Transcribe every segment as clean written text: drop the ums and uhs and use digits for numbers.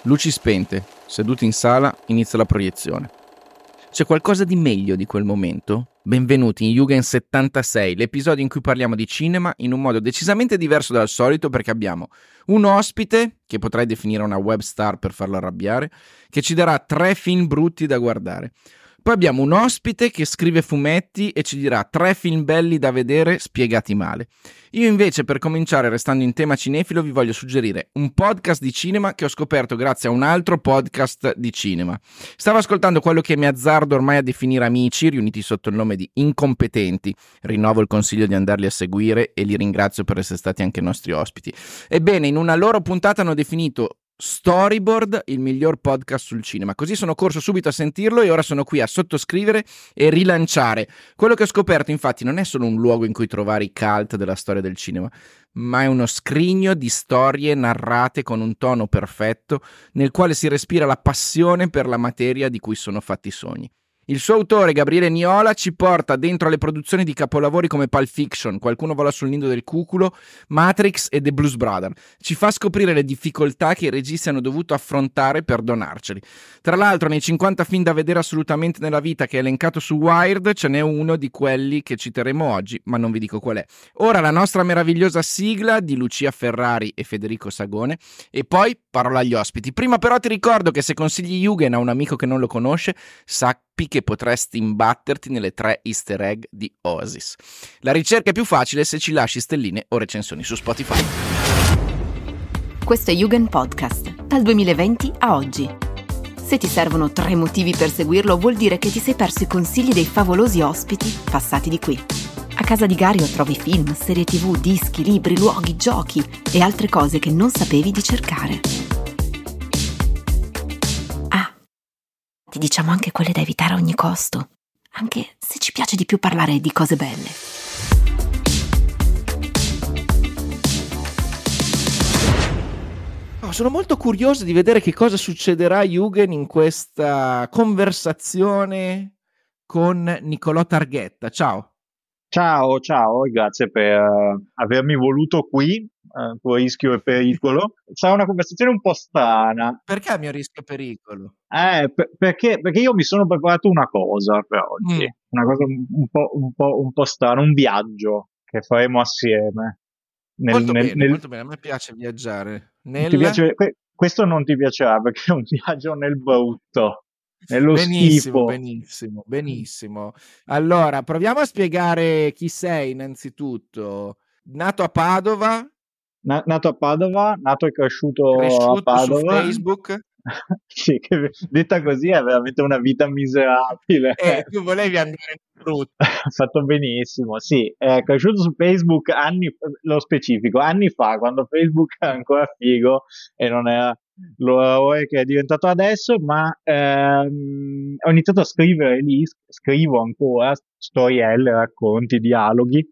Luci spente, seduti in sala, inizia la proiezione. C'è qualcosa di meglio di quel momento? Benvenuti in Jugend 76, l'episodio in cui parliamo di cinema in un modo decisamente diverso dal solito, perché abbiamo un ospite, che potrei definire una web star per farlo arrabbiare, che ci darà 3 film brutti da guardare. Poi abbiamo un ospite che scrive fumetti e ci dirà 3 film belli da vedere spiegati male. Io invece, per cominciare restando in tema cinefilo, vi voglio suggerire un podcast di cinema che ho scoperto grazie a un altro podcast di cinema. Stavo ascoltando quello che mi azzardo ormai a definire amici, riuniti sotto il nome di Incompetenti. Rinnovo il consiglio di andarli a seguire e li ringrazio per essere stati anche nostri ospiti. Ebbene, in una loro puntata hanno definito Storyboard il miglior podcast sul cinema, così sono corso subito a sentirlo e ora sono qui a sottoscrivere e rilanciare. Quello che ho scoperto infatti non è solo un luogo in cui trovare i cult della storia del cinema, ma è uno scrigno di storie narrate con un tono perfetto nel quale si respira la passione per la materia di cui sono fatti i sogni. Il suo autore, Gabriele Niola, ci porta dentro alle produzioni di capolavori come Pulp Fiction, Qualcuno vola sul nido del cuculo, Matrix e The Blues Brothers. Ci fa scoprire le difficoltà che i registi hanno dovuto affrontare per donarceli. Tra l'altro, nei 50 film da vedere assolutamente nella vita che è elencato su Wired, ce n'è uno di quelli che citeremo oggi, ma non vi dico qual è. Ora la nostra meravigliosa sigla di Lucia Ferrari e Federico Sagone e poi parola agli ospiti. Prima però ti ricordo che se consigli Jugend a un amico che non lo conosce, sappi che potresti imbatterti nelle 3 easter egg di Oasis. La ricerca è più facile se ci lasci stelline o recensioni su Spotify. Questo è Jugend Podcast, dal 2020 a oggi. Se ti servono 3 motivi per seguirlo, vuol dire che ti sei perso i consigli dei favolosi ospiti passati di qui. A casa di Gario trovi film, serie TV, dischi, libri, luoghi, giochi e altre cose che non sapevi di cercare. Ti diciamo anche quelle da evitare a ogni costo, anche se ci piace di più parlare di cose belle. Sono molto curioso di vedere che cosa succederà a Jugend in questa conversazione con Nicolò Targhetta. Ciao. Ciao, grazie per avermi voluto qui, tuo rischio e pericolo. Sarà una conversazione un po' strana. Perché a mio rischio e pericolo? Perché io mi sono preparato una cosa per oggi, una cosa un po' strana, un viaggio che faremo assieme. Molto bene, a me piace viaggiare. Ti piace, questo non ti piacerà perché è un viaggio nel brutto. Nello schifo. Benissimo. Allora, proviamo a spiegare chi sei innanzitutto. Nato a Padova. Nato a Padova, nato e cresciuto a Padova. Su Facebook. Sì, che detta così è veramente una vita miserabile. Tu volevi andare in brutto. Fatto benissimo, sì. È cresciuto su Facebook lo specifico, anni fa, quando Facebook era ancora figo e non era l'orrore che è diventato adesso, ma ho iniziato a scrivere lì, scrivo ancora storielle, racconti, dialoghi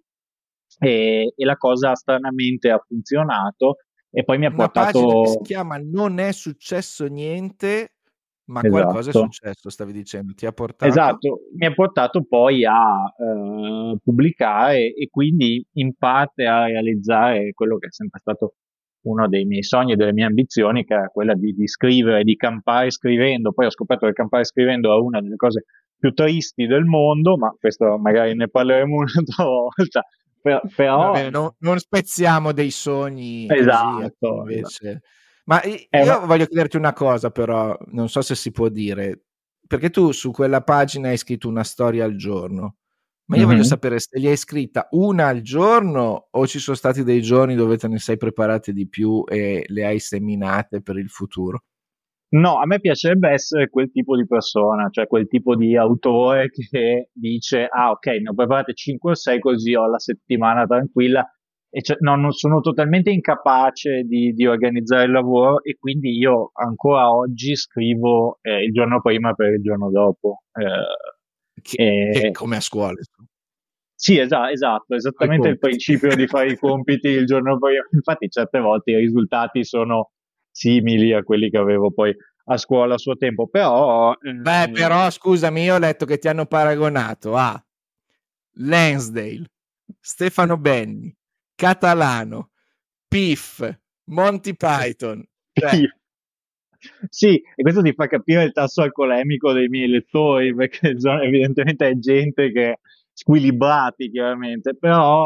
e la cosa stranamente ha funzionato e poi mi ha portato... Una pagina che si chiama Non è successo niente, ma esatto. Qualcosa è successo, stavi dicendo, ti ha portato... Esatto, mi ha portato poi a pubblicare e quindi in parte a realizzare quello che è sempre stato uno dei miei sogni e delle mie ambizioni, che era quella di scrivere, di campare scrivendo. Poi ho scoperto che campare scrivendo è una delle cose più tristi del mondo, ma questo magari ne parleremo un'altra volta. Però... Vabbè, non spezziamo dei sogni. Esatto. Così, invece. Ma io voglio chiederti una cosa, però non so se si può dire, perché tu su quella pagina hai scritto una storia al giorno, ma io voglio sapere se gli hai scritta una al giorno o ci sono stati dei giorni dove te ne sei preparate di più e le hai seminate per il futuro. No, a me piacerebbe essere quel tipo di persona, cioè quel tipo di autore che dice ok, ne ho preparate 5 o 6 così ho la settimana tranquilla e non sono totalmente incapace di organizzare il lavoro e quindi io ancora oggi scrivo il giorno prima per il giorno dopo. Come a scuola. Sì, esatto, esattamente il principio di fare i compiti il giorno prima. Infatti certe volte i risultati sono simili a quelli che avevo poi a scuola a suo tempo, però... però scusami, io ho letto che ti hanno paragonato a Lansdale, Stefano Benni, Catalano, Piff, Monty Python. Sì, e questo ti fa capire il tasso alcolemico dei miei lettori, perché evidentemente è gente che squilibrati, chiaramente, però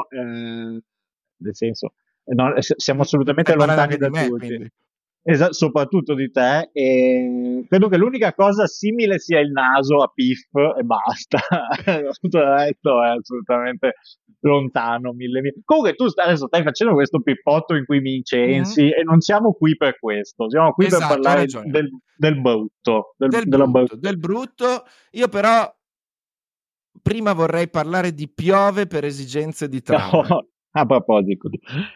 nel senso, siamo assolutamente Stai parlando lontani anche di da me, tutti. quindi. Soprattutto di te, e credo che l'unica cosa simile sia il naso a Piff e basta. Tutto il resto è assolutamente lontano, mille mille. Comunque tu adesso stai facendo questo pippotto in cui mi Mhm. incensi e non siamo qui per questo, siamo qui per Esatto, hai parlare ragione. del brutto, Del della brutto, brutta. del brutto. Io però prima vorrei parlare di piove per esigenze di trama. A proposito.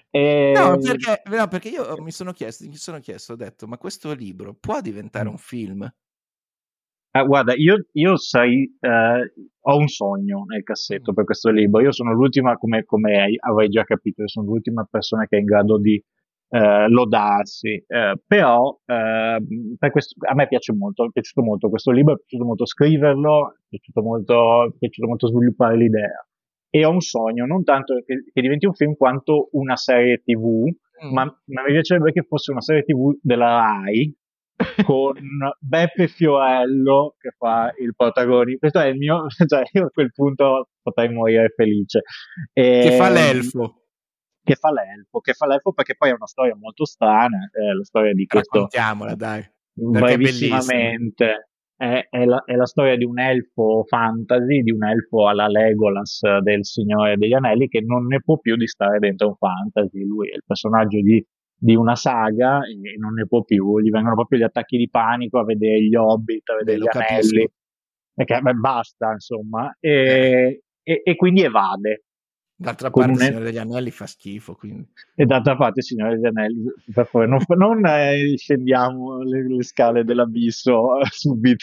No, perché io mi sono chiesto, ho detto, ma questo libro può diventare un film? Guarda, io sai, ho un sogno nel cassetto Mm. per questo libro. Io sono l'ultima, come avrai già capito, io sono l'ultima persona che è in grado di lodarsi. Però per questo, a me piace molto, è piaciuto molto questo libro, è piaciuto molto scriverlo, è piaciuto molto sviluppare l'idea. E ho un sogno, non tanto che diventi un film quanto una serie TV, ma Mm. mi piacerebbe che fosse una serie TV della Rai con Beppe Fiorello che fa il protagonista. Questo è il mio, cioè io a quel punto potrei morire felice. Che fa E, l'elfo. che fa l'elfo perché poi è una storia molto strana, è la storia di questo, Raccontiamola, dai, perché è bellissima. brevissimamente, è la storia di un elfo fantasy, di un elfo alla Legolas del Signore degli Anelli che non ne può più di stare dentro un fantasy. Lui è il personaggio di una saga e non ne può più, gli vengono proprio gli attacchi di panico a vedere gli Hobbit, a Beh, vedere lo gli anelli, capisco. perché beh, basta, insomma, Eh, e quindi evade. D'altra Con parte, un, Signore degli Anelli fa schifo, quindi. e d'altra parte, Signore degli Anelli, per favore, non scendiamo le scale dell'abisso subito.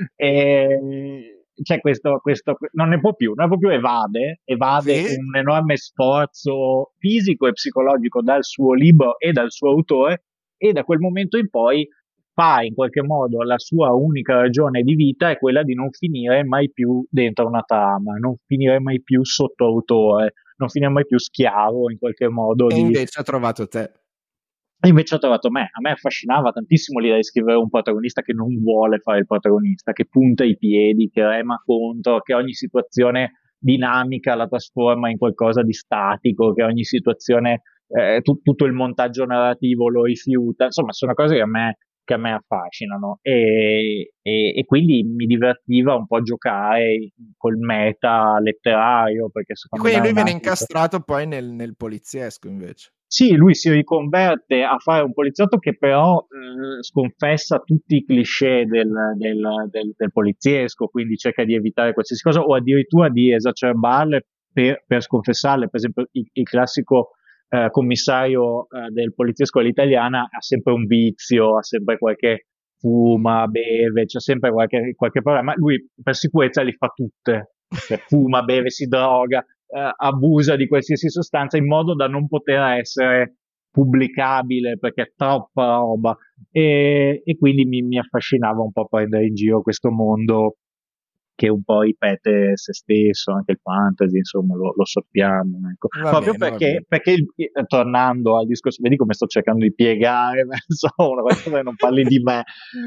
C'è questo, non ne può più, evade Sì? un enorme sforzo fisico e psicologico dal suo libro e dal suo autore, e da quel momento in poi fa in qualche modo la sua unica ragione di vita è quella di non finire mai più dentro una trama, non finire mai più sotto autore, non finire mai più schiavo in qualche modo E di. invece ha trovato te. E invece ho trovato me, a me affascinava tantissimo l'idea di scrivere un protagonista che non vuole fare il protagonista, che punta i piedi, che rema contro, che ogni situazione dinamica la trasforma in qualcosa di statico, che ogni situazione, tutto il montaggio narrativo lo rifiuta. Insomma, sono cose che a me affascinano e quindi mi divertiva un po' giocare col meta letterario, perché E secondo me quindi è lui un viene ambito. incastrato poi nel poliziesco, invece. Sì, lui si riconverte a fare un poliziotto che però sconfessa tutti i cliché del poliziesco, quindi cerca di evitare qualsiasi cosa o addirittura di esacerbarle per sconfessarle. Per esempio, il classico commissario del poliziesco all'italiana ha sempre un vizio, ha sempre qualche fuma, beve, c'è sempre qualche problema. Lui per sicurezza li fa tutte, cioè fuma, beve, si droga, abusa di qualsiasi sostanza in modo da non poter essere pubblicabile perché è troppa roba e quindi mi affascinava un po' prendere in giro questo mondo che un po' ripete se stesso, anche il fantasy, insomma, lo sappiamo, ecco. Va Proprio bene, va bene. perché tornando al discorso, vedi come sto cercando di piegare verso una cosa che non parli di me,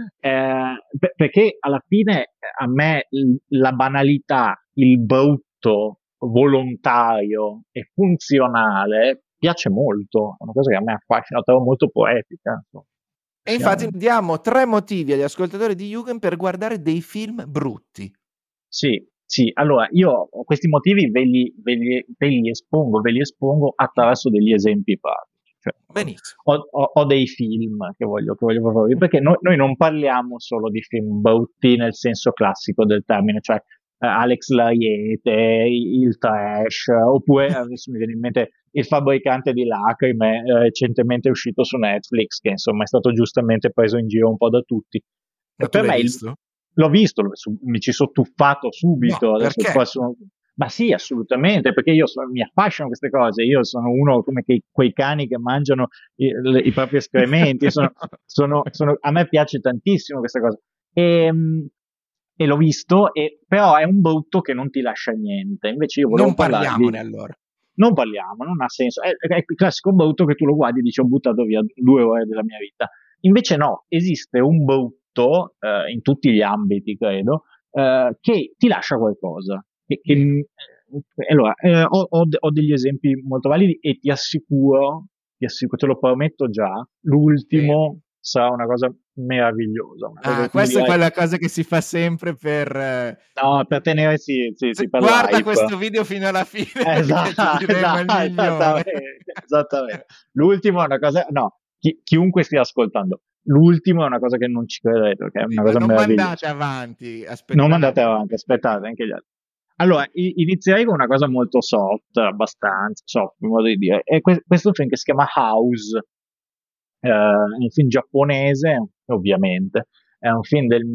perché alla fine a me la banalità, il brutto, volontario e funzionale piace molto, è una cosa che a me affascina, la trovo molto poetica. Insomma. E infatti diamo 3 motivi agli ascoltatori di Jugend per guardare dei film brutti. Sì, sì, allora io questi motivi ve li espongo attraverso degli esempi pratici. Cioè, Benissimo. ho dei film che voglio proporvi, perché noi non parliamo solo di film brutti nel senso classico del termine, cioè Alex Lariete, il trash, oppure adesso mi viene in mente Il fabbricante di lacrime, recentemente uscito su Netflix, che insomma è stato giustamente preso in giro un po' da tutti. Ma tu Per l'hai me visto? l'ho visto, mi ci sono tuffato No, subito. Adesso il perché? prossimo. Ma sì, assolutamente, perché mi affascinano queste cose. Io sono uno come quei cani che mangiano i propri escrementi. A me piace tantissimo questa cosa. E, e l'ho visto, però è un brutto che non ti lascia niente. Invece io volevo Non parlare di. parliamone allora. Non parliamo, non ha senso. È il classico brutto che tu lo guardi e dici ho buttato via 2 ore della mia vita. Invece no, esiste un brutto in tutti gli ambiti, credo, che ti lascia qualcosa. Allora, ho degli esempi molto validi e ti assicuro, te lo prometto già, l'ultimo sarà una cosa meravigliosa. Una cosa che tu Questa è dirai, quella cosa che si fa sempre per... no, per tenere sì, per guarda l'hype. questo video fino alla fine perché ti Esatto, diremo il migliore. esattamente. L'ultimo è una cosa, no, chiunque stia ascoltando, l'ultimo è una cosa che non ci credete, perché è una Ma cosa non meravigliosa. mandate avanti, Non aspettate. mandate avanti, aspettate anche gli altri. Allora, inizierei con una cosa molto soft, abbastanza soft, in modo di dire. È questo film che si chiama House, è un film giapponese, ovviamente, è un film del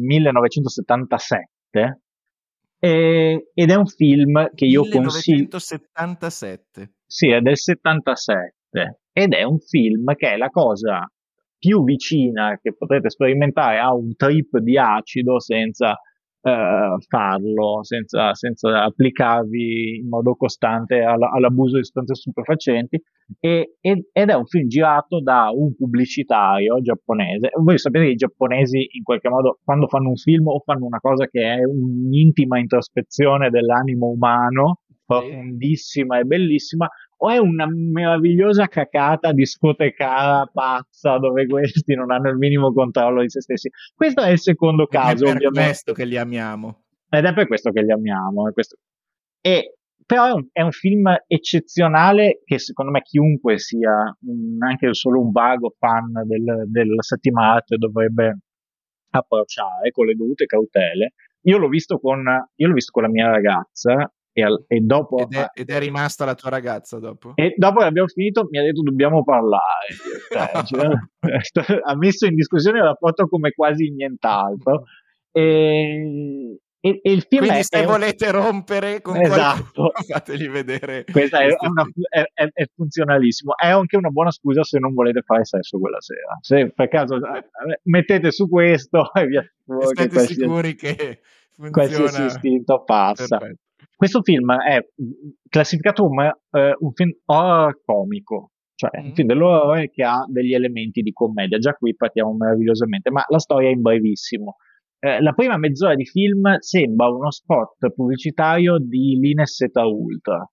1977 ed è un film che io consiglio. 1977. Sì, è del 77 ed è un film che è la cosa più vicina che potrete sperimentare a un trip di acido senza farlo, senza applicarvi in modo costante all'abuso di sostanze stupefacenti. Ed è un film girato da un pubblicitario giapponese. Voi sapete che i giapponesi in qualche modo quando fanno un film o fanno una cosa che è un'intima introspezione dell'animo umano, profondissima e bellissima, o è una meravigliosa cacata discotecara pazza dove questi non hanno il minimo controllo di se stessi. Questo è il secondo caso, Ed è per ovviamente. questo che li amiamo. Ed è per questo che li amiamo. Però è un film eccezionale che secondo me chiunque sia anche solo un vago fan del settima arte dovrebbe approcciare con le dovute cautele. Io l'ho visto con la mia ragazza e dopo Ed è rimasta la tua ragazza dopo? e dopo che abbiamo finito mi ha detto dobbiamo parlare. Ha messo in discussione il rapporto come quasi nient'altro. E il film quindi se volete rompere con esatto. qualcuno fateli vedere. Questa è funzionalissimo. È anche una buona scusa se non volete fare sesso quella sera. Se per caso mettete su questo e vi assicuro che state sicuri che qualsiasi funziona. istinto passa. Perfetto. Questo film è classificato come un film horror comico, cioè un film dell'orrore che ha degli elementi di commedia. Già qui partiamo meravigliosamente, ma la storia è in brevissimo. La prima mezz'ora di film sembra uno spot pubblicitario di Lineseta Ultra.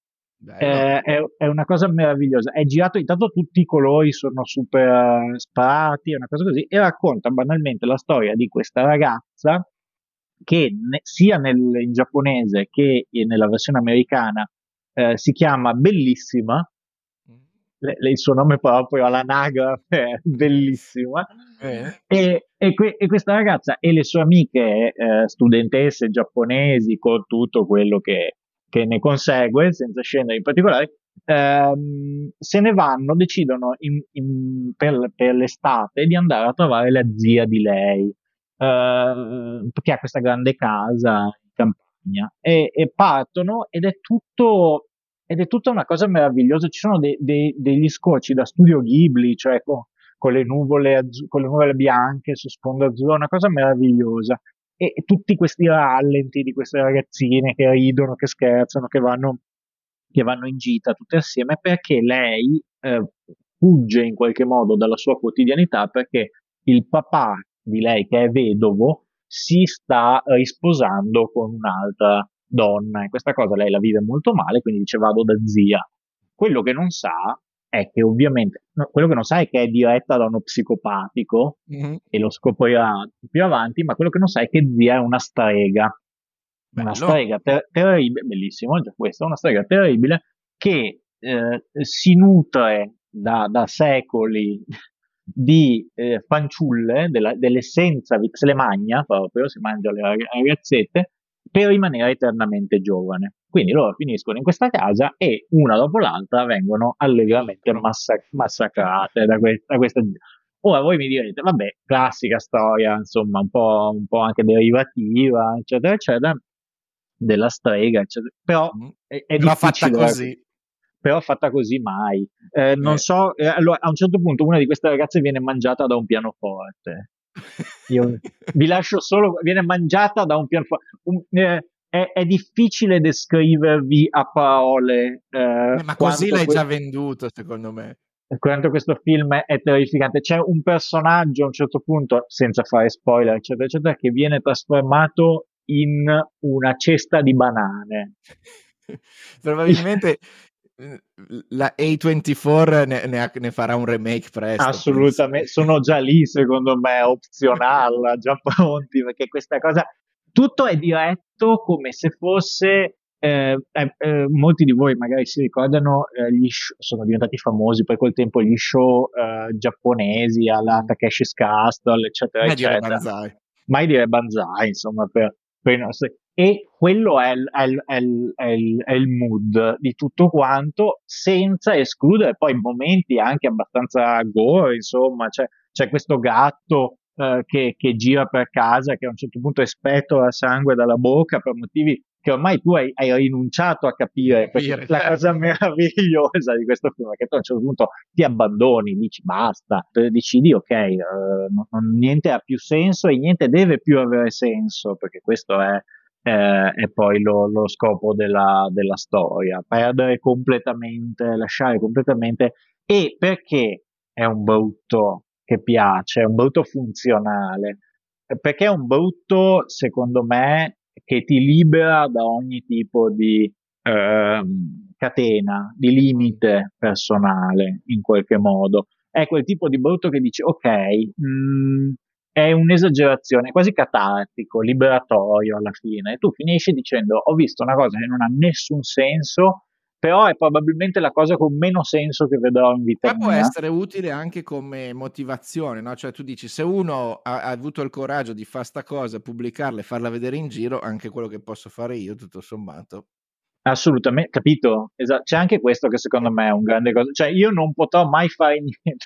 È una cosa meravigliosa. È girato, intanto tutti i colori sono super sparati, è una cosa così, e racconta banalmente la storia di questa ragazza che sia in giapponese che nella versione americana si chiama Bellissima. Il suo nome proprio all'anagrafe è Bellissima. E questa ragazza e le sue amiche studentesse giapponesi con tutto quello che ne consegue, senza scendere in particolare, se ne vanno, decidono per l'estate di andare a trovare la zia di lei, che ha questa grande casa in campagna, e partono ed è tutta una cosa meravigliosa. Ci sono degli scorci da studio Ghibli, cioè con le nuvole bianche su sfondo azzurro, una cosa meravigliosa. E tutti questi rallenti di queste ragazzine che ridono, che scherzano, che vanno in gita tutte assieme, perché lei fugge in qualche modo dalla sua quotidianità, perché il papà di lei, che è vedovo, si sta risposando con un'altra donna, e questa cosa lei la vive molto male, quindi dice vado da zia. Quello che non sa è che ovviamente, quello che non sa è che è diretta da uno psicopatico, e lo scoprirà più avanti, ma quello che non sa è che zia è una strega. Una strega terribile, bellissimo, già questo, una strega terribile che si nutre da secoli di fanciulle, dell'essenza, se le mangia proprio, si mangia le ragazzette per rimanere eternamente giovane. Quindi loro finiscono in questa casa e una dopo l'altra vengono allegramente massacrate da questa. Ora voi mi direte, vabbè, classica storia, insomma, un po' anche derivativa, eccetera, eccetera, della strega, eccetera. Però è difficile. Fatta così. Però fatta così mai. Non so, allora a un certo punto una di queste ragazze viene mangiata da un pianoforte. Io vi lascio solo, viene mangiata da un pianoforte. È difficile descrivervi a parole. Ma così l'hai già venduto, secondo me. quanto questo film è terrificante. C'è un personaggio a un certo punto, senza fare spoiler, eccetera, eccetera, che viene trasformato in una cesta di banane. Probabilmente la A24 ne farà un remake presto, penso. Assolutamente, sono già lì, secondo me, optional, già pronti, perché questa cosa, tutto è diretto come se fosse, molti di voi magari si ricordano, sono diventati famosi per quel tempo gli show giapponesi alla Takeshi's Castle, eccetera, Come dire eccetera. Banzai. Mai dire Banzai, insomma, per i nostri. E quello è il mood di tutto quanto, senza escludere poi momenti anche abbastanza gore, insomma, c'è questo gatto che gira per casa, che a un certo punto espettola sangue dalla bocca per motivi che ormai tu hai rinunciato a capire, perché la certo. cosa meravigliosa di questo film è che tu a un certo punto ti abbandoni, dici basta, decidi ok, niente ha più senso e niente deve più avere senso, perché questo è poi lo scopo della storia, perdere completamente, lasciare completamente, e perché è un brutto che piace, è un brutto funzionale, perché è un brutto, secondo me, che ti libera da ogni tipo di catena, di limite personale, in qualche modo. È quel tipo di brutto che dici, ok, è un'esagerazione, quasi catartico, liberatorio alla fine. E tu finisci dicendo, ho visto una cosa che non ha nessun senso, però è probabilmente la cosa con meno senso che vedrò in vita Ma può mia. essere utile anche come motivazione, no? Cioè tu dici, se uno ha avuto il coraggio di fare sta cosa, pubblicarla e farla vedere in giro, anche quello che posso fare io, tutto sommato. Assolutamente, capito? C'è anche questo che secondo me è un grande cosa. Cioè, io non potrò mai fare niente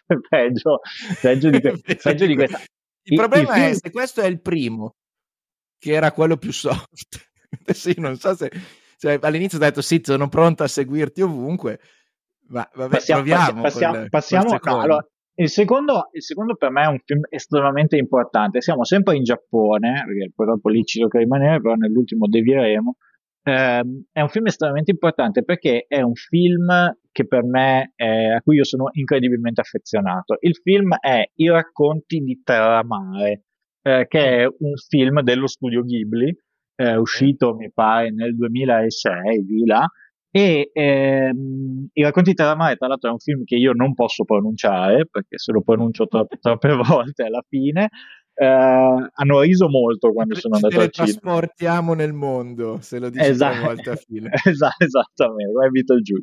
peggio di questa. Il Il problema è film. se questo è il primo, che era quello più soft. Adesso io non so se cioè, all'inizio ho detto sì, sono pronto a seguirti ovunque, ma vabbè, proviamo col No, secondo. allora, il secondo per me è un film estremamente importante. Siamo sempre in Giappone, perché poi dopo lì ci tocca rimanere, però nell'ultimo devieremo. È un film estremamente importante perché è un film che per me a cui io sono incredibilmente affezionato. Il film è I racconti di Terra Mare, che è un film dello studio Ghibli, uscito mi pare nel 2006, di là, e I racconti di Terra Mare, tra l'altro, è un film che io non posso pronunciare, perché se lo pronuncio troppe volte alla fine. Hanno riso molto quando sono Ci andato al cinema. teletrasportiamo nel mondo, se lo dici 3 volte a fila. Esattamente, Rabbit giù.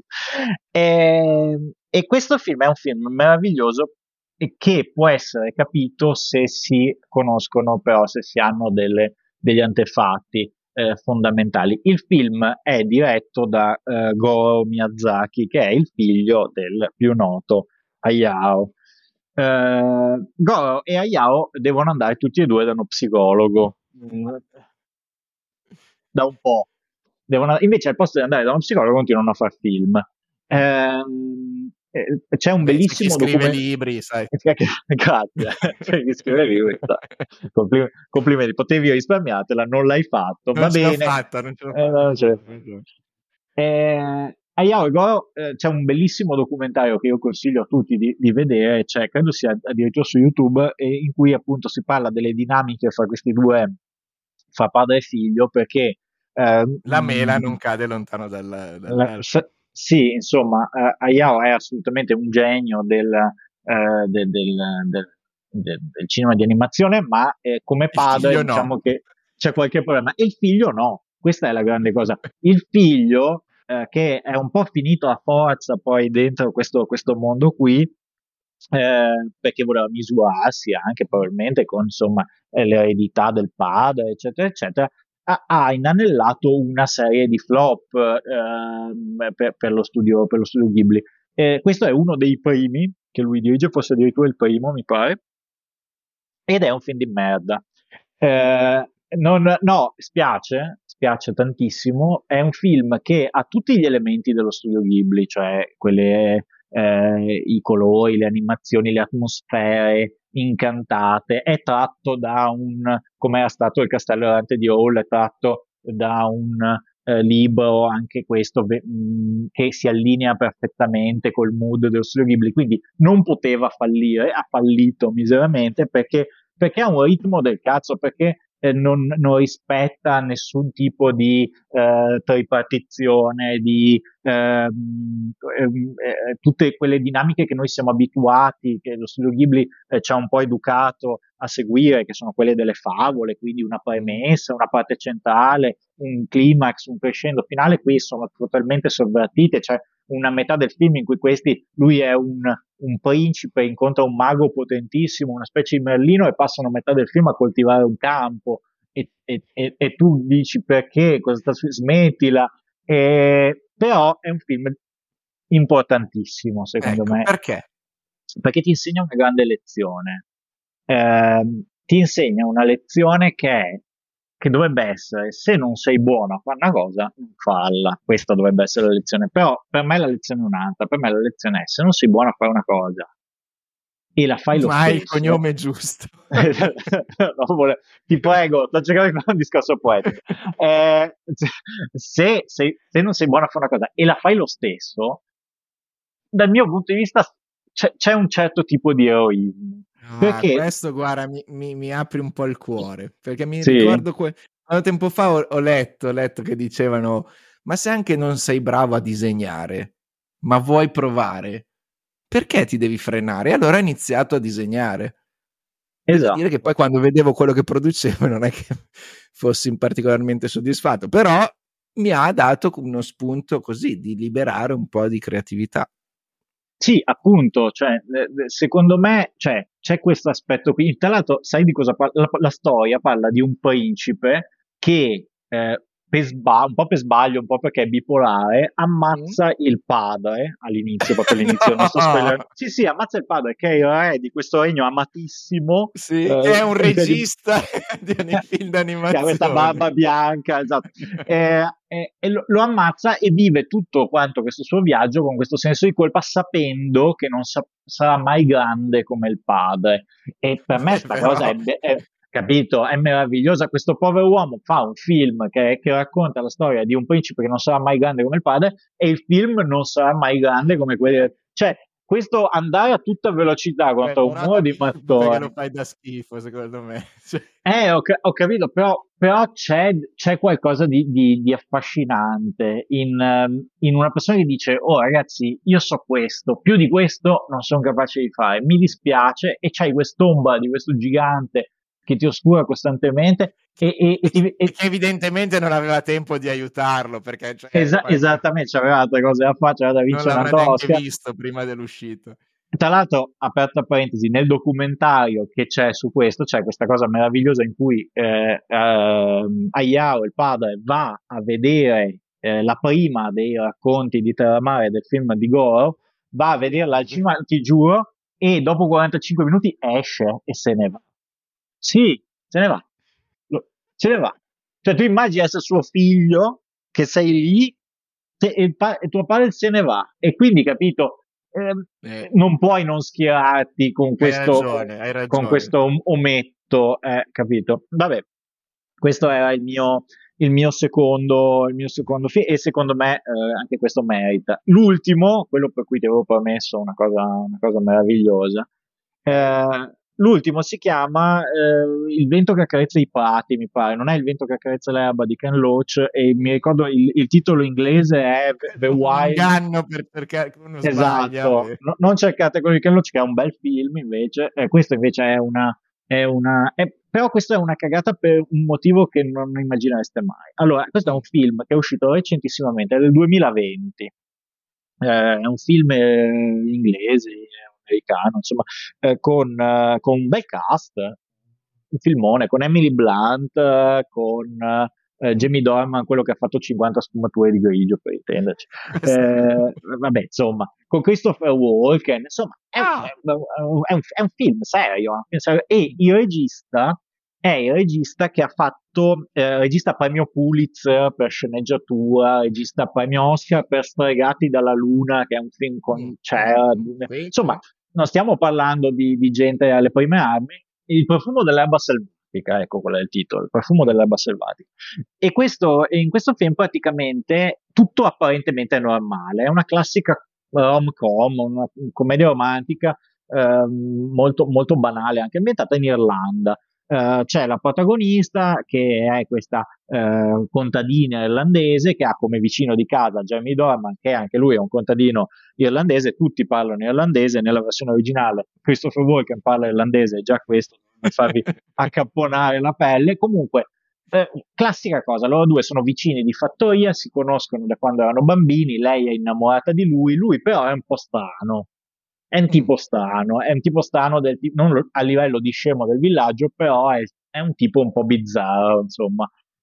E questo film è un film meraviglioso e che può essere capito se si conoscono, però se si hanno degli antefatti fondamentali. Il film è diretto da Goro Miyazaki, che è il figlio del più noto Hayao. Goro e Hayao devono andare tutti e due da uno psicologo da un po'. Invece, al posto di andare da uno psicologo, continuano a fare film. C'è un Vabbè, c'è chi bellissimo scrive documento. libri, sai. Grazie. C'è chi scrive libri. Complimenti, potevi risparmiartela, non l'hai fatto. Non Va ce l'ho bene. fatta, non ce l'ho Non fatta. c'è. Hayao e Goro, c'è un bellissimo documentario che io consiglio a tutti di vedere, credo sia addirittura su YouTube, in cui appunto si parla delle dinamiche fra questi due, fra padre e figlio, perché La mela non cade lontano dall'albero. sì, insomma, Hayao è assolutamente un genio del, del- del- del cinema di animazione, ma come Il padre figlio no. diciamo che c'è qualche problema. E il figlio no, questa è la grande cosa. Il figlio, che è un po' finito a forza poi dentro questo mondo qui, perché voleva misurarsi anche probabilmente con insomma l'eredità del padre, eccetera, eccetera, ha inanellato una serie di flop per lo studio Ghibli. Questo è uno dei primi che lui dirige, forse addirittura il primo, mi pare, ed è un film di merda. No, spiace tantissimo. È un film che ha tutti gli elementi dello studio Ghibli, cioè i colori, le animazioni, le atmosfere incantate. È tratto come era stato il Castello Errante di Hall, è tratto da libro, anche questo che si allinea perfettamente col mood dello studio Ghibli, quindi non poteva fallire, ha fallito miseramente perché ha un ritmo del cazzo, perché non rispetta nessun tipo di tripartizione, di tutte quelle dinamiche che noi siamo abituati, che lo studio Ghibli ci ha un po' educato a seguire, che sono quelle delle favole, quindi una premessa, una parte centrale, un climax, un crescendo finale. Qui sono totalmente sovvertite, c'è una metà del film in cui lui è un principe, incontra un mago potentissimo, una specie di Merlino, e passano metà del film a coltivare un campo, e tu dici perché, smettila, però è un film importantissimo secondo Ecco, me, perché? perché ti insegna una grande lezione. Ti insegna una lezione che dovrebbe essere: se non sei buono a fare una cosa, non falla. Questa dovrebbe essere la lezione. Però per me la lezione è un'altra. Per me la lezione è: se non sei buono a fare una cosa e la fai lo Ma hai il stesso, cognome giusto. ti prego, sto cercando di fare un discorso poetico. Se non sei buono a fare una cosa e la fai lo stesso, dal mio punto di vista c'è un certo tipo di eroismo. Ah, Perché questo guarda, mi apri un po' il cuore, perché mi sì, ricordo quando tempo fa ho letto che dicevano: ma se anche non sei bravo a disegnare, ma vuoi provare, perché ti devi frenare? E allora ho iniziato a disegnare. Devo dire che poi esatto. quando vedevo quello che producevo non è che fossi particolarmente soddisfatto, però mi ha dato uno spunto così di liberare un po' di creatività. Sì, appunto, cioè, secondo me, cioè, c'è questo aspetto qui. Tra l'altro, sai di cosa parla? La storia parla di un principe che, un po' per sbaglio, un po' perché è bipolare, Mm? ammazza il padre all'inizio, proprio all'inizio, non sto No! spoilerando. Sì, sì, ammazza il padre, che è il re di questo regno amatissimo, Sì, è un incredibile, regista di film che ha questa d'animazione. barba bianca, esatto. E lo ammazza e vive tutto quanto questo suo viaggio con questo senso di colpa, sapendo che non sarà mai grande come il padre. E per me sta cosa Però capito, è meravigliosa. Questo povero uomo fa un film che racconta la storia di un principe che non sarà mai grande come il padre, e il film non sarà mai grande come quelli. Cioè, questo andare a tutta velocità beh, contro un però muro di perché lo mattoni. fai da schifo, secondo me. Cioè, Ho capito, però c'è qualcosa di affascinante in una persona che dice: oh ragazzi, io so questo, più di questo non sono capace di fare, mi dispiace, e c'hai quest'ombra di questo gigante che ti oscura costantemente, e che evidentemente non aveva tempo di aiutarlo, perché cioè, esattamente, c'aveva altre cose da fare, c'era da non vincere un l'avrà altro neanche Oscar. visto prima dell'uscita. Tra l'altro, aperta parentesi, nel documentario che c'è su questo, c'è questa cosa meravigliosa in cui Hayao, il padre, va a vedere la prima dei racconti di Terramare del film di Goro, va a vederla al cinema, ti giuro, e dopo 45 minuti esce e se ne va. Sì, se ne va. Se ne va. Cioè, tu immagini essere suo figlio, che sei lì, e tuo padre se ne va. E quindi, capito, non puoi non schierarti Hai con ragione. questo ometto, capito? Vabbè, questo era il mio secondo film, e secondo me anche questo merita. L'ultimo, quello per cui ti avevo promesso una cosa meravigliosa, l'ultimo si chiama Il vento che accarezza i prati, mi pare, non è Il vento che accarezza l'erba di Ken Loach, e mi ricordo il titolo inglese è The Un Wild. inganno per cercare che uno sbaglia. Esatto, non cercate quello di Ken Loach, che è un bel film invece, questo invece però questa è una cagata per un motivo che non immaginereste mai. Allora, questo è un film che è uscito recentissimamente, è del 2020, è un film inglese, americano, insomma, con un bel cast, un filmone, con Emily Blunt, con Jamie Dornan, quello che ha fatto 50 sfumature di grigio, per intenderci. Vabbè, insomma, con Christopher Walken, insomma, Ah! è un film serio, e il regista che ha fatto, regista premio Pulitzer per sceneggiatura, regista premio Oscar per Stregati dalla Luna, che è un film con Cher. Sì, Insomma, sì. non stiamo parlando di gente alle prime armi. Il profumo dell'erba selvaggia. selvatica, ecco qual è il titolo, il profumo dell'erba selvatica. E in questo film praticamente tutto apparentemente è normale, è una classica rom-com, una commedia romantica molto, molto banale, anche ambientata in Irlanda. C'è la protagonista che è questa contadina irlandese che ha come vicino di casa Jeremy Dorman, che anche lui è un contadino irlandese, tutti parlano irlandese, nella versione originale Christopher Walken parla irlandese, e già questo per farvi accapponare la pelle. Comunque, classica cosa, loro due sono vicini di fattoria, si conoscono da quando erano bambini, lei è innamorata di lui però è un po' strano. È un tipo strano non a livello di scemo del villaggio, però è un tipo un po' bizzarro, insomma.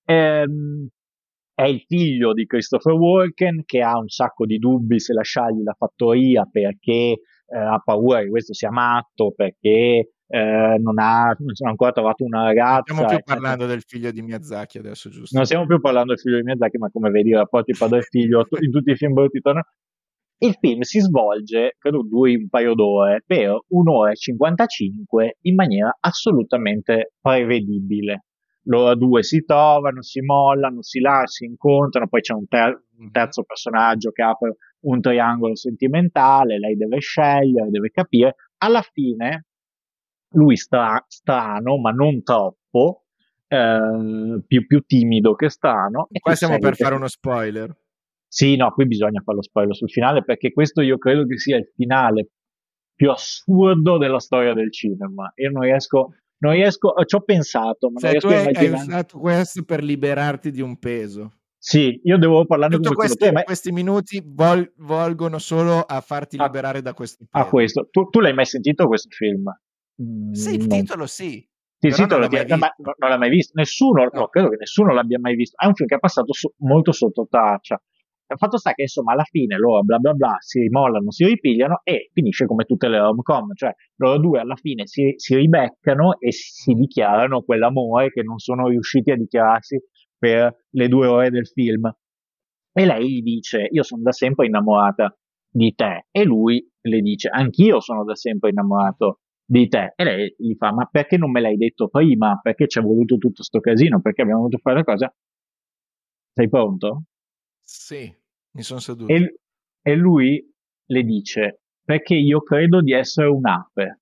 È il figlio di Christopher Walken che ha un sacco di dubbi se lasciargli la fattoria perché ha paura che questo sia matto, perché non ha ancora trovato una ragazza. Stiamo più parlando del figlio di Miyazaki adesso, giusto? Non stiamo più parlando del figlio di Miyazaki, ma come vedi i rapporti padre e figlio in tutti i film brutti tornano. Il film si svolge, credo duri un paio d'ore, per 1 ora e 55 in maniera assolutamente prevedibile. Loro due si trovano, si mollano, si incontrano, poi c'è un terzo personaggio che apre un triangolo sentimentale, lei deve scegliere, deve capire. Alla fine lui strano, ma non troppo, più timido che strano. Qua siamo per fare uno spoiler. Sì, no, qui bisogna fare lo spoiler sul finale, perché questo io credo che sia il finale più assurdo della storia del cinema. Io non riesco, ci ho pensato, ma non riesco a immaginare. Hai usato questo per liberarti di un peso. Sì, io devo parlarne con questi minuti volgono solo a farti liberare da questo peso. A questo. Tu l'hai mai sentito questo film? Sì, il titolo sì. Il titolo non l'ha mai visto. Nessuno, no, credo che nessuno l'abbia mai visto. È un film che è passato molto sotto traccia. Il fatto sta che insomma alla fine loro bla bla bla si rimollano, si ripigliano e finisce come tutte le rom-com, cioè loro due alla fine si ribeccano e si dichiarano quell'amore che non sono riusciti a dichiararsi per le 2 ore del film. E lei gli dice: io sono da sempre innamorata di te, e lui le dice: anch'io sono da sempre innamorato di te. E lei gli fa: ma perché non me l'hai detto prima? Perché ci è voluto tutto sto casino? Perché abbiamo voluto fare la cosa? Sei pronto? Sì, mi sono seduto. E lui le dice: perché io credo di essere un'ape.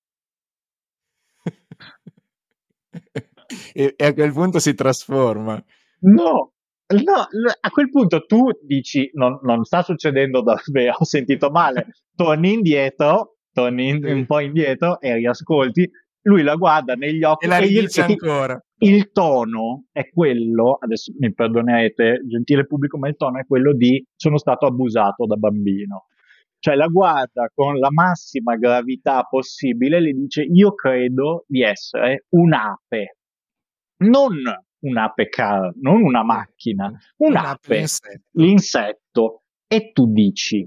e a quel punto si trasforma. No, a quel punto tu dici: non sta succedendo davvero, ho sentito male. Torni un po' indietro e riascolti. Lui la guarda negli occhi e la ridice ancora. Il tono è quello, adesso mi perdonerete, gentile pubblico, ma il tono è quello di: sono stato abusato da bambino. Cioè la guarda con la massima gravità possibile e le dice: io credo di essere un'ape, non un'ape car, non una macchina, un'ape, l'insetto. E tu dici: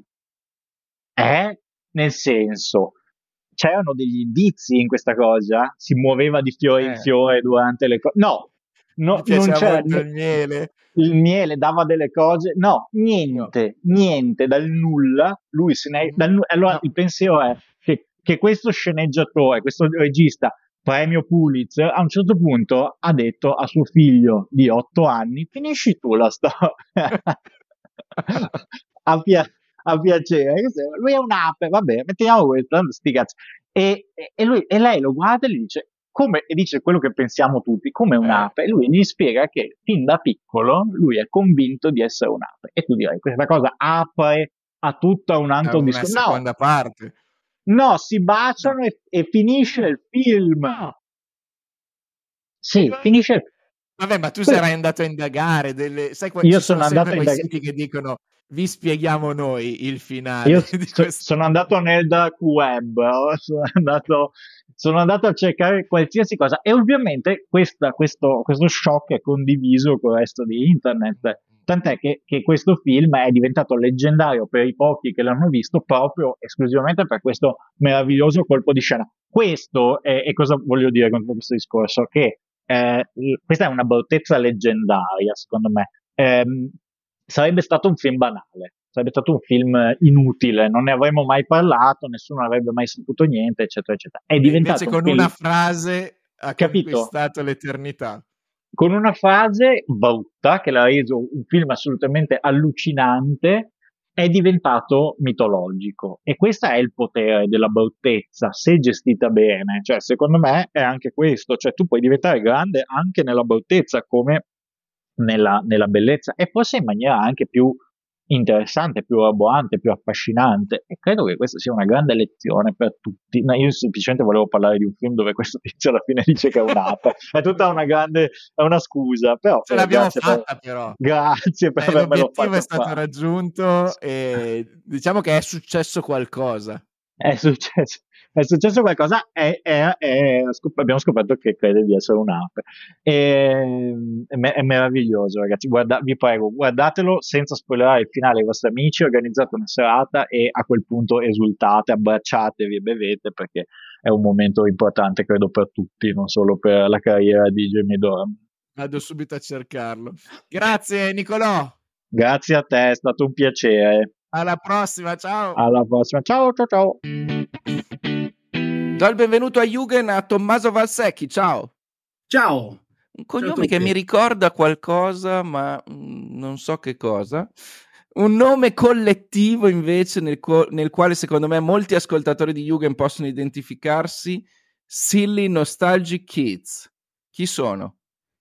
nel senso, c'erano degli indizi in questa cosa? Si muoveva di fiore in fiore durante le cose? No, non c'era il miele. Il miele dava delle cose? No, niente, dal nulla. Lui se ne allora il pensiero è che questo sceneggiatore, questo regista premio Pulitzer, a un certo punto ha detto a suo figlio di 8 anni: finisci tu la storia. A piacere. Lui è un'ape, vabbè, mettiamo questo, sti cazzi. E lei lo guarda e gli dice: come, e dice quello che pensiamo tutti, come un'ape. E lui gli spiega che fin da piccolo lui è convinto di essere un'ape. E tu direi: questa cosa apre a tutta un altro discorso. Una seconda parte. No, si baciano e finisce il film. No. Sì, finisce il film. Vabbè, ma tu sarai andato a indagare sai io sono andato a indagare. Siti che dicono: vi spieghiamo noi il finale. Io sono andato nel dark web, sono andato a cercare qualsiasi cosa, e ovviamente questo shock è condiviso con il resto di internet, tant'è che questo film è diventato leggendario per i pochi che l'hanno visto proprio esclusivamente per questo meraviglioso colpo di scena. Questo è cosa voglio dire con questo discorso, che questa è una bruttezza leggendaria, secondo me. Sarebbe stato un film banale, sarebbe stato un film inutile, non ne avremmo mai parlato, nessuno avrebbe mai saputo niente, eccetera, eccetera. È diventato invece con una frase ha capito? conquistato l'eternità. Con una frase brutta che l'ha reso un film assolutamente allucinante, è diventato mitologico. E questo è il potere della bruttezza, se gestita bene. Cioè, secondo me è anche questo. Cioè, tu puoi diventare grande anche nella bruttezza, come nella bellezza, e forse in maniera anche più interessante, più roboante, più affascinante. E credo che questa sia una grande lezione per tutti. No, io semplicemente volevo parlare di un film dove questo tizio alla fine dice che è un'ape. È tutta è una scusa, però Ce l'abbiamo fatta, però. Grazie per avermelo L'obiettivo fatto è stato fare. raggiunto e diciamo che è successo qualcosa. È successo qualcosa e abbiamo scoperto che crede di essere un'ape. È meraviglioso, ragazzi. Vi prego, guardatelo senza spoilerare il finale ai vostri amici, organizzate una serata e a quel punto esultate, abbracciatevi e bevete, perché è un momento importante, credo, per tutti, non solo per la carriera di Jamie Dornan. Vado subito a cercarlo. Grazie, Nicolò. Grazie a te, è stato un piacere. Alla prossima, ciao. Alla prossima, ciao ciao ciao. Do il benvenuto a Jugend a Tommaso Valsecchi, ciao. Ciao. Un cognome che mi ricorda qualcosa, ma non so che cosa. Un nome collettivo invece nel quale secondo me molti ascoltatori di Jugend possono identificarsi: Silly Nostalgic Kids. Chi sono?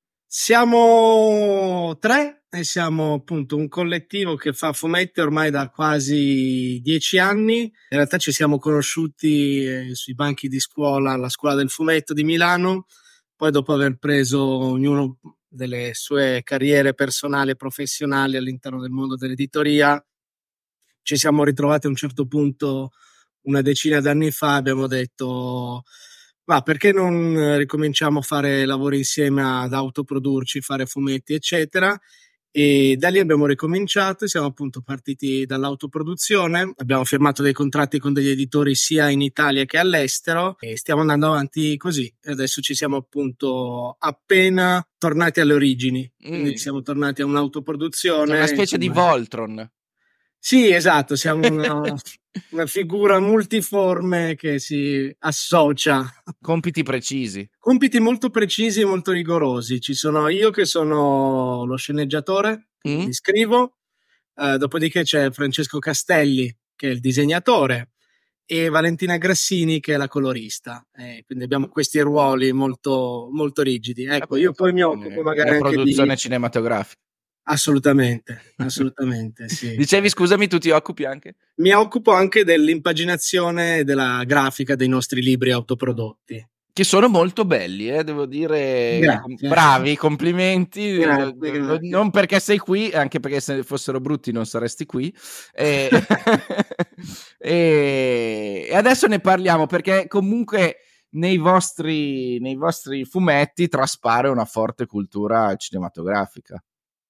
Siamo 3 e siamo appunto un collettivo che fa fumetti ormai da quasi 10 anni. In realtà ci siamo conosciuti sui banchi di scuola, alla scuola del fumetto di Milano. Poi, dopo aver preso ognuno delle sue carriere personali e professionali all'interno del mondo dell'editoria, ci siamo ritrovati a un certo punto una decina d'anni fa. Abbiamo detto: ma perché non ricominciamo a fare lavori insieme, ad autoprodurci, fare fumetti, eccetera. E da lì abbiamo ricominciato, siamo appunto partiti dall'autoproduzione, abbiamo firmato dei contratti con degli editori sia in Italia che all'estero e stiamo andando avanti così. E adesso ci siamo appunto appena tornati alle origini, quindi siamo tornati a un'autoproduzione. È una specie di Voltron. Sì, esatto, siamo una figura multiforme che si associa. Compiti precisi. Compiti molto precisi e molto rigorosi. Ci sono io che sono lo sceneggiatore, quindi scrivo, dopodiché c'è Francesco Castelli che è il disegnatore e Valentina Grassini che è la colorista. Quindi abbiamo questi ruoli molto, molto rigidi. Ecco, io poi mi occupo magari la anche produzione cinematografica. Assolutamente, sì. Dicevi, scusami, tu ti occupi anche? Mi occupo anche dell'impaginazione e della grafica dei nostri libri autoprodotti. Che sono molto belli, devo dire. Grazie. Bravi, complimenti. Grazie. Non perché sei qui, anche perché se fossero brutti non saresti qui. E adesso ne parliamo, perché comunque nei vostri fumetti traspare una forte cultura cinematografica.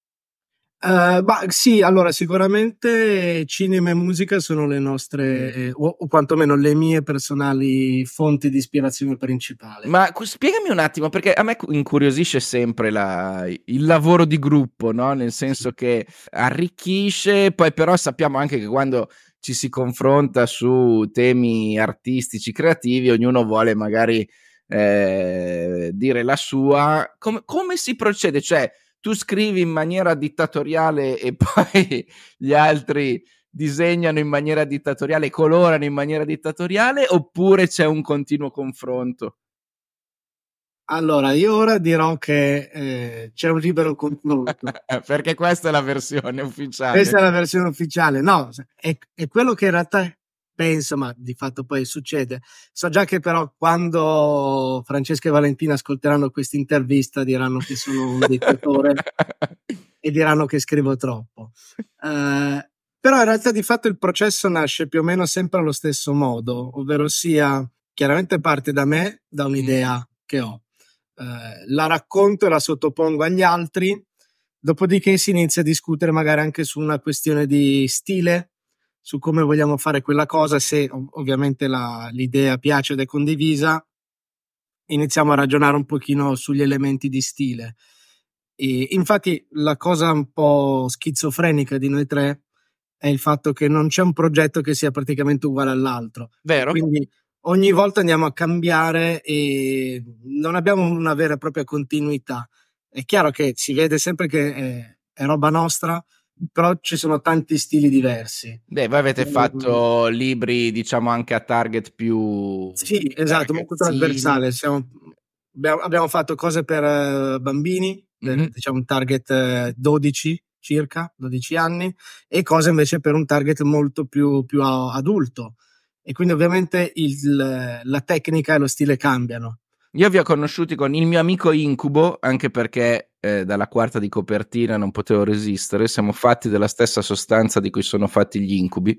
Sì, allora sicuramente cinema e musica sono le nostre, o quantomeno le mie personali fonti di ispirazione principale. Ma spiegami un attimo, perché a me incuriosisce sempre il lavoro di gruppo, no? Nel senso che arricchisce, poi però sappiamo anche che quando ci si confronta su temi artistici, creativi, ognuno vuole magari dire la sua. Come si procede? Cioè, tu scrivi in maniera dittatoriale e poi gli altri disegnano in maniera dittatoriale, colorano in maniera dittatoriale, oppure c'è un continuo confronto? Allora, io ora dirò che c'è un libero confronto. Perché questa è la versione ufficiale. Questa è la versione ufficiale. No, è quello che in realtà penso, ma di fatto poi succede. So già che però quando Francesca e Valentina ascolteranno questa intervista diranno che sono un dittatore e diranno che scrivo troppo. Però in realtà di fatto il processo nasce più o meno sempre allo stesso modo, ovvero sia chiaramente parte da me, da un'idea che ho. La racconto e la sottopongo agli altri, dopodiché si inizia a discutere magari anche su una questione di stile, su come vogliamo fare quella cosa. Se ovviamente l'idea piace ed è condivisa, iniziamo a ragionare un pochino sugli elementi di stile. E infatti la cosa un po' schizofrenica di noi tre è il fatto che non c'è un progetto che sia praticamente uguale all'altro. Vero? Quindi ogni volta andiamo a cambiare e non abbiamo una vera e propria continuità. È chiaro che si vede sempre che è roba nostra, però ci sono tanti stili diversi. Beh, voi avete fatto libri, diciamo, anche a target più... Sì, esatto, molto ragazzini. trasversale. Abbiamo fatto cose per bambini, per diciamo un target 12 circa, 12 anni, e cose invece per un target molto più adulto. E quindi ovviamente la tecnica e lo stile cambiano. Io vi ho conosciuti con Il mio amico Incubo, anche perché dalla quarta di copertina non potevo resistere. Siamo fatti della stessa sostanza di cui sono fatti gli incubi.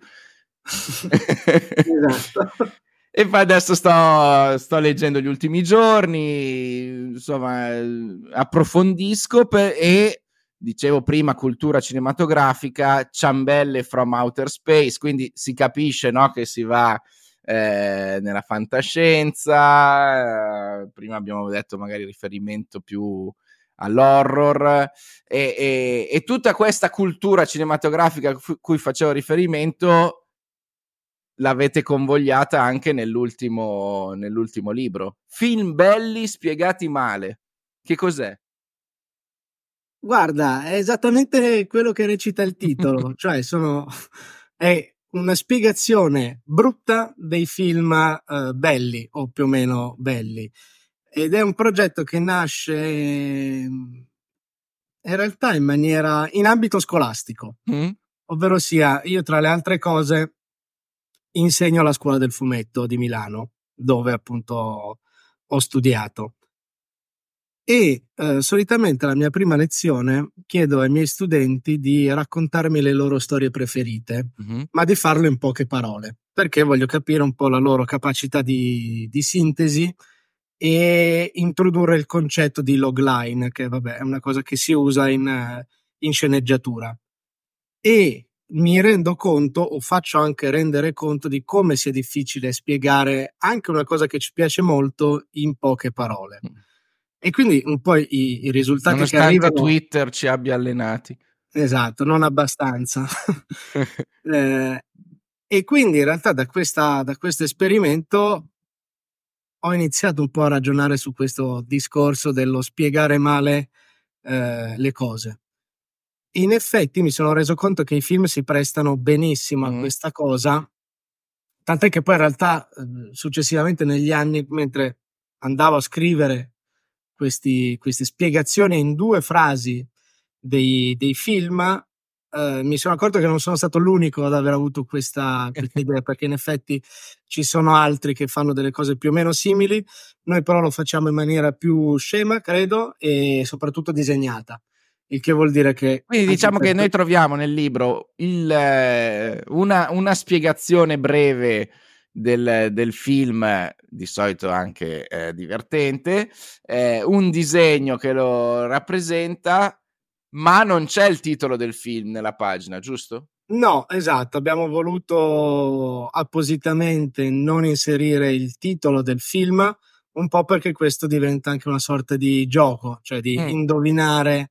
Esatto. E poi adesso sto leggendo gli ultimi giorni, insomma, approfondisco e dicevo prima cultura cinematografica, ciambelle from outer space, quindi si capisce, no, che si va nella fantascienza, prima abbiamo detto magari riferimento più all'horror e tutta questa cultura cinematografica a cui facevo riferimento l'avete convogliata anche nell'ultimo libro. Film belli spiegati male. Che cos'è? Guarda, è esattamente quello che recita il titolo, cioè è una spiegazione brutta dei film belli o più o meno belli. Ed è un progetto che nasce in realtà in ambito scolastico, ovvero sia io tra le altre cose insegno alla scuola del fumetto di Milano, dove appunto ho studiato. E solitamente alla mia prima lezione chiedo ai miei studenti di raccontarmi le loro storie preferite, ma di farlo in poche parole, perché voglio capire un po' la loro capacità di sintesi e introdurre il concetto di logline, che vabbè è una cosa che si usa in sceneggiatura. E mi rendo conto, o faccio anche rendere conto di come sia difficile spiegare anche una cosa che ci piace molto in poche parole. E quindi un po' i risultati nonostante che arrivano... Twitter ci abbia allenati. Esatto, non abbastanza. E quindi in realtà da questo esperimento ho iniziato un po' a ragionare su questo discorso dello spiegare male le cose. In effetti mi sono reso conto che i film si prestano benissimo a questa cosa, tant'è che poi in realtà successivamente negli anni, mentre andavo a scrivere queste spiegazioni in 2 frasi dei film, mi sono accorto che non sono stato l'unico ad aver avuto questa idea, perché in effetti ci sono altri che fanno delle cose più o meno simili, noi però lo facciamo in maniera più scema, credo, e soprattutto disegnata. Il che vuol dire che... Quindi diciamo che noi troviamo nel libro una spiegazione breve del film, di solito anche divertente, un disegno che lo rappresenta, ma non c'è il titolo del film nella pagina, giusto? No, esatto, abbiamo voluto appositamente non inserire il titolo del film, un po' perché questo diventa anche una sorta di gioco, cioè di indovinare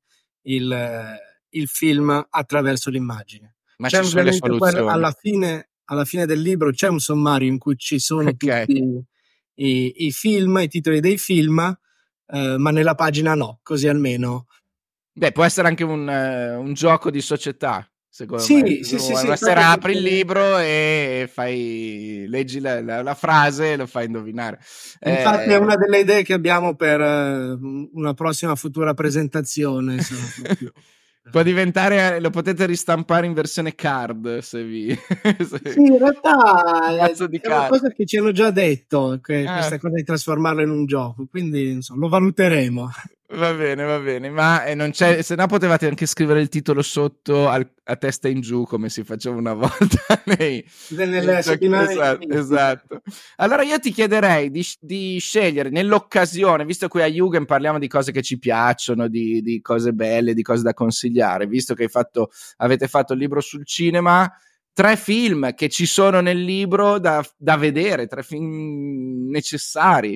il film attraverso l'immagine. Ma C'è ci sono le ovviamente poi soluzioni. alla fine del libro c'è un sommario in cui ci sono Okay. tutti i film, i titoli dei film, ma nella pagina no, così almeno. Beh, può essere anche un gioco di società, secondo me. Sì, Una sera apri il libro e leggi la frase e lo fai indovinare. Infatti è una delle idee che abbiamo per una prossima futura presentazione. Può diventare, lo potete ristampare in versione card se Sì, in realtà mazzo di è una carte. cosa che ci hanno già detto, questa cosa di trasformarlo in un gioco, quindi insomma, lo valuteremo. Va bene, ma non c'è, se no potevate anche scrivere il titolo sotto a testa in giù come si faceva una volta Nelle settimane. esatto. Allora io ti chiederei di scegliere nell'occasione, visto che a Jugend parliamo di cose che ci piacciono, di cose belle, di cose da consigliare, visto che avete fatto il libro sul cinema, 3 film che ci sono nel libro da vedere, 3 film necessari.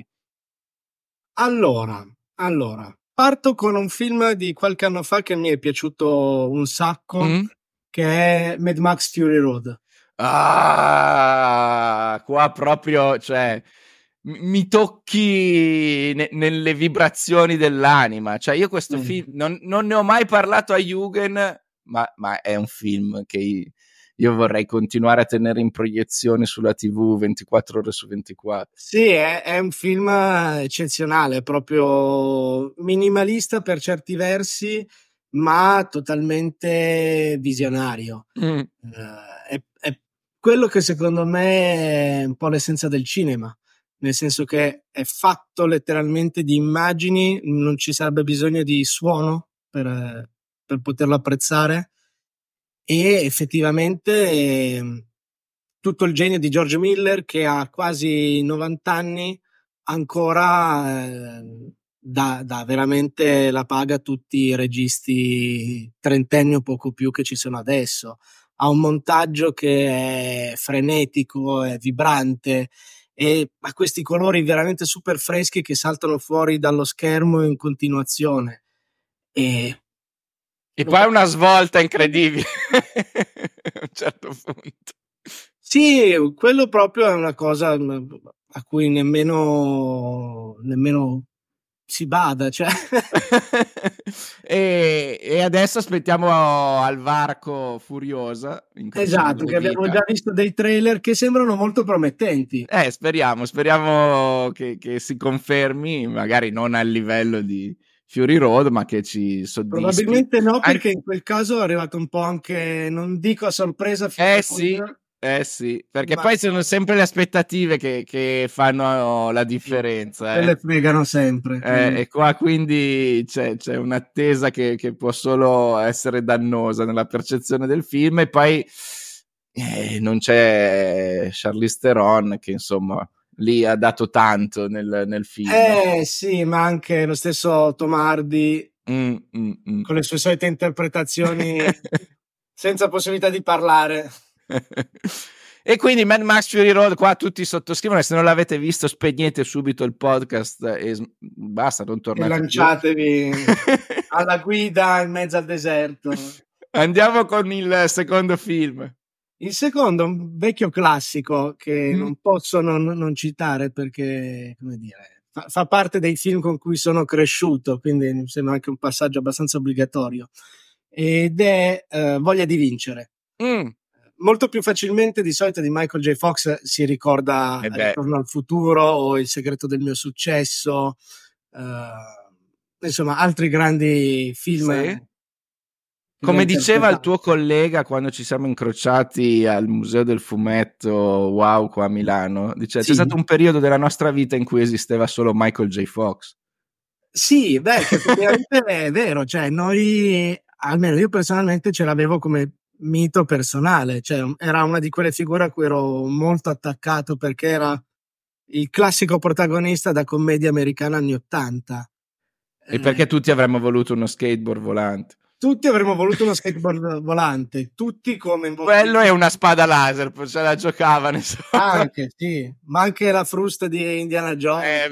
Allora, parto con un film di qualche anno fa che mi è piaciuto un sacco, che è Mad Max Fury Road. Qua proprio, cioè, mi tocchi nelle vibrazioni dell'anima. Cioè, io questo film non ne ho mai parlato a Jürgen, ma è un film che io vorrei continuare a tenere in proiezione sulla TV 24 ore su 24. Sì, è un film eccezionale, proprio minimalista per certi versi, ma totalmente visionario. È quello che secondo me è un po' l'essenza del cinema, nel senso che è fatto letteralmente di immagini, non ci sarebbe bisogno di suono per poterlo apprezzare, e effettivamente tutto il genio di George Miller, che ha quasi 90 anni, ancora dà veramente la paga a tutti i registi trentenni o poco più che ci sono adesso. Ha un montaggio che è frenetico, è vibrante, e ha questi colori veramente super freschi che saltano fuori dallo schermo in continuazione. E poi una svolta incredibile a un certo punto. Sì, quello proprio è una cosa a cui nemmeno si bada, cioè. E adesso aspettiamo al varco Furiosa. Esatto, che abbiamo già visto dei trailer che sembrano molto promettenti. Speriamo che si confermi, magari non al livello di Fury Road, ma che ci soddisfi. Probabilmente no, perché in quel caso è arrivato un po' anche, non dico a sorpresa. Sì, perché poi sono sempre le aspettative che fanno la differenza. Quelle fregano sempre. E qua quindi c'è un'attesa che può solo essere dannosa nella percezione del film, e poi non c'è Charlize Theron, che insomma lì ha dato tanto nel film. Sì, ma anche lo stesso Tom Hardy con le sue solite interpretazioni senza possibilità di parlare. E quindi Mad Max Fury Road, qua tutti sottoscrivono, e se non l'avete visto spegnete subito il podcast e basta, non tornate e lanciatevi alla guida in mezzo al deserto. Andiamo con il secondo film. Il secondo è un vecchio classico che non posso non citare, perché, come dire, fa parte dei film con cui sono cresciuto, quindi mi sembra anche un passaggio abbastanza obbligatorio, ed è Voglia di vincere. Molto più facilmente di solito di Michael J. Fox si ricorda Ritorno al futuro o Il segreto del mio successo, insomma altri grandi film. Sì. Come diceva il tuo collega quando ci siamo incrociati al Museo del Fumetto Wow qua a Milano, dice c'è stato un periodo della nostra vita in cui esisteva solo Michael J. Fox. Sì, che effettivamente è vero, cioè noi, almeno io personalmente, ce l'avevo come mito personale, cioè era una di quelle figure a cui ero molto attaccato, perché era il classico protagonista da commedia americana anni '80. E perché tutti avremmo voluto uno skateboard volante. Tutti avremmo voluto uno skateboard volante, tutti come quello è una spada laser, ce la giocavano, anche, sì, ma anche la frusta di Indiana Jones.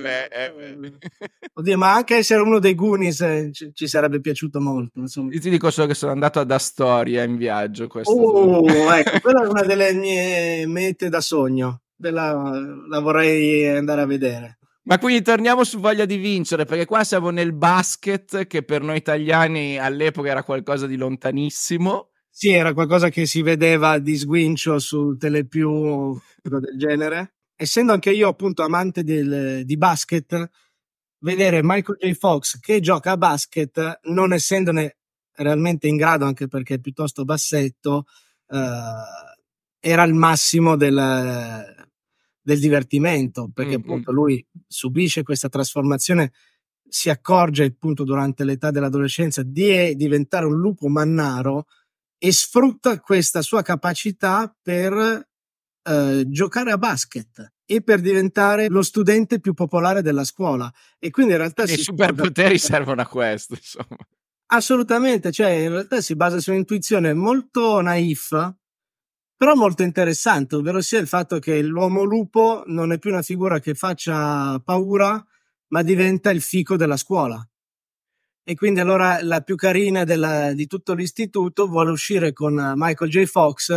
Oddio, ma anche essere uno dei Goonies ci sarebbe piaciuto molto, insomma. Io ti dico solo che sono andato ad Astoria in viaggio. Ecco, quella è una delle mie mete da sogno, la vorrei andare a vedere. Ma quindi torniamo su Voglia di vincere, perché qua siamo nel basket, che per noi italiani all'epoca era qualcosa di lontanissimo. Sì, era qualcosa che si vedeva di sguincio su Telepiù, del genere. Essendo anche io appunto amante di basket, vedere Michael J. Fox che gioca a basket, non essendone realmente in grado, anche perché è piuttosto bassetto, era il massimo del divertimento, perché appunto lui subisce questa trasformazione, si accorge appunto durante l'età dell'adolescenza di diventare un lupo mannaro, e sfrutta questa sua capacità per giocare a basket e per diventare lo studente più popolare della scuola. E quindi in realtà i superpoteri servono a questo, insomma. Assolutamente, cioè in realtà si basa su un'intuizione molto naif, però molto interessante, ovvero sia il fatto che l'uomo lupo non è più una figura che faccia paura, ma diventa il fico della scuola. E quindi allora la più carina di tutto l'istituto vuole uscire con Michael J. Fox,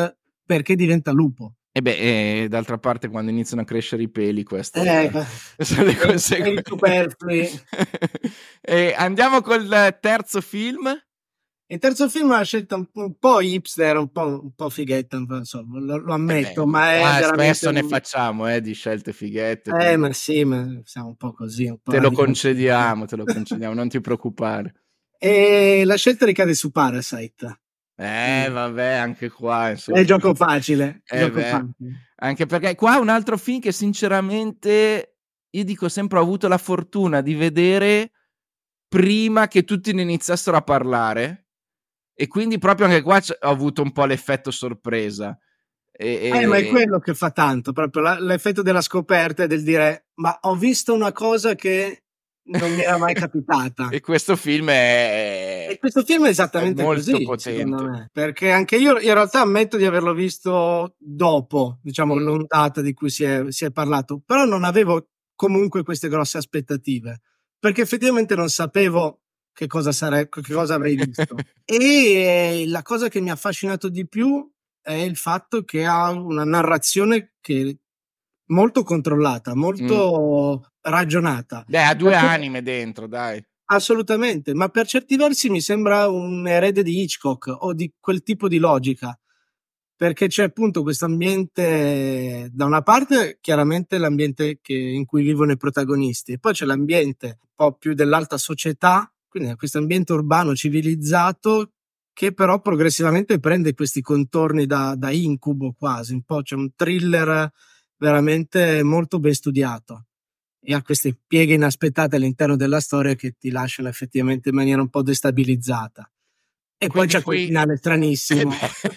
perché diventa lupo. E d'altra parte quando iniziano a crescere i peli queste sono le conseguenze superflui. E andiamo col terzo film. Il terzo film è una scelta un po' hipster, un po' fighetta, insomma, lo ammetto, ma è veramente... Spesso ne facciamo di scelte fighette. Ma sì, ma siamo un po' così. Un po' te lo concediamo, non ti preoccupare. E la scelta ricade su Parasite. Vabbè, anche qua insomma. È gioco facile. Anche perché qua è un altro film che sinceramente io dico sempre ho avuto la fortuna di vedere prima che tutti ne iniziassero a parlare, e quindi proprio anche qua ho avuto un po' l'effetto sorpresa. Ma è quello che fa tanto, proprio l'effetto della scoperta e del dire ma ho visto una cosa che non mi era mai capitata. E questo film è esattamente molto così, potente, secondo me, perché anche io in realtà ammetto di averlo visto dopo, diciamo, l'ondata di cui si è parlato, però non avevo comunque queste grosse aspettative, perché effettivamente non sapevo che cosa avrei visto. E la cosa che mi ha affascinato di più è il fatto che ha una narrazione che molto controllata, molto ragionata. Ha due anime dentro, dai. Assolutamente, ma per certi versi mi sembra un erede di Hitchcock o di quel tipo di logica, perché c'è appunto questo ambiente, da una parte chiaramente l'ambiente in cui vivono i protagonisti, e poi c'è l'ambiente un po' più dell'alta società, quindi questo ambiente urbano civilizzato che però progressivamente prende questi contorni da incubo quasi, un po' c'è un thriller veramente molto ben studiato e ha queste pieghe inaspettate all'interno della storia che ti lasciano effettivamente in maniera un po' destabilizzata. E poi c'è quel finale stranissimo.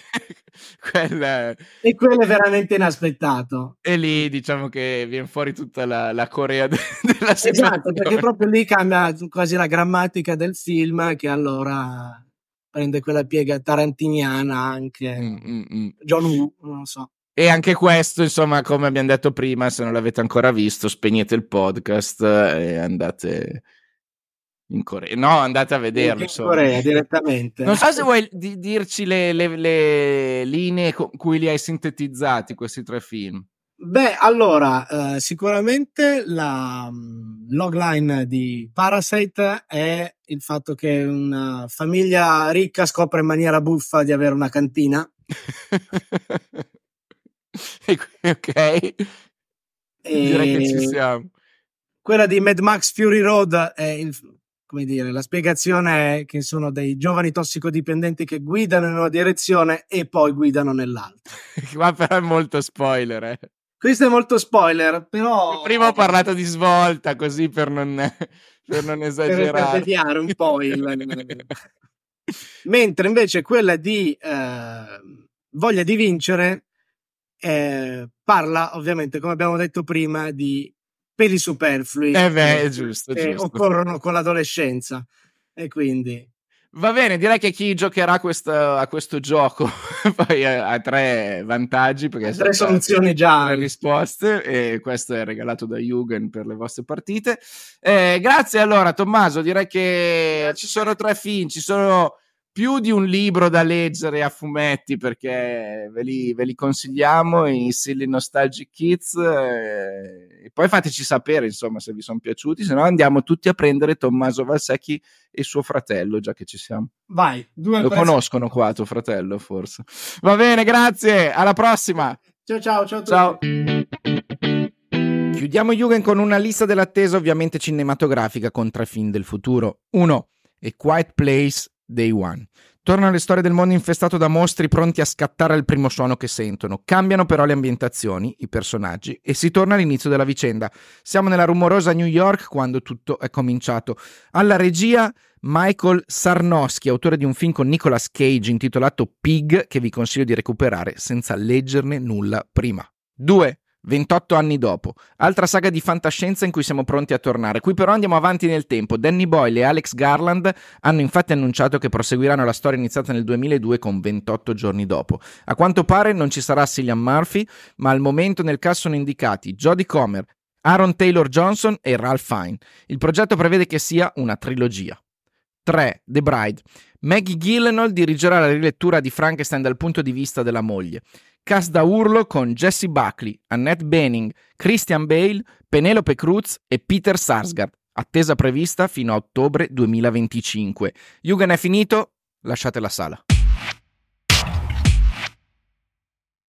E quello è veramente inaspettato. E lì diciamo che viene fuori tutta la Corea della situazione. Esatto, perché proprio lì cambia quasi la grammatica del film, che allora prende quella piega tarantiniana anche. John Woo, non so. E anche questo, insomma, come abbiamo detto prima, se non l'avete ancora visto, spegnete il podcast e andate in Corea. No, andate a vederlo. In Corea direttamente. Non so se vuoi dirci le linee con cui li hai sintetizzati questi tre film. Beh, allora, sicuramente la logline di Parasite è il fatto che una famiglia ricca scopre in maniera buffa di avere una cantina. Ok, direi che ci siamo. Quella di Mad Max Fury Road è la spiegazione è che sono dei giovani tossicodipendenti che guidano in una direzione e poi guidano nell'altra. Ma però è molto spoiler, Questo è molto spoiler, però... Prima ho parlato di svolta, così per non esagerare. Per deviare un po' Mentre invece quella di Voglia di vincere parla, ovviamente, come abbiamo detto prima, di peli superflui giusto. occorrono con l'adolescenza, e quindi va bene, direi che chi giocherà a questo gioco poi ha tre vantaggi, perché tre soluzioni già, tre risposte, e questo è regalato da Jugend per le vostre partite. Grazie allora Tommaso, direi che ci sono tre film, ci sono più di un libro da leggere a fumetti, perché ve li consigliamo, i Silly Nostalgic Kids, e poi fateci sapere insomma se vi sono piaciuti, se no andiamo tutti a prendere Tommaso Valsecchi e suo fratello, già che ci siamo. Vai, lo conoscono qua tuo fratello forse. Va bene, grazie, alla prossima. Ciao a tutti. Chiudiamo Jugend con una lista dell'attesa ovviamente cinematografica con tre film del futuro. 1. A Quiet Place Day One. Tornano le storie del mondo infestato da mostri pronti a scattare al primo suono che sentono. Cambiano però le ambientazioni, i personaggi, e si torna all'inizio della vicenda. Siamo nella rumorosa New York quando tutto è cominciato. Alla regia Michael Sarnowski, autore di un film con Nicolas Cage intitolato Pig, che vi consiglio di recuperare senza leggerne nulla prima. 2. 28 anni dopo, altra saga di fantascienza in cui siamo pronti a tornare. Qui però andiamo avanti nel tempo. Danny Boyle e Alex Garland hanno infatti annunciato che proseguiranno la storia iniziata nel 2002 con 28 giorni dopo. A quanto pare non ci sarà Cillian Murphy, ma al momento nel cast sono indicati Jodie Comer, Aaron Taylor Johnson e Ralph Fiennes. Il progetto prevede che sia una trilogia. 3. The Bride. Maggie Gyllenhaal dirigerà la rilettura di Frankenstein dal punto di vista della moglie. Cast da urlo con Jessie Buckley, Annette Bening, Christian Bale, Penelope Cruz e Peter Sarsgaard. Attesa prevista fino a ottobre 2025. Yugen è finito, lasciate la sala.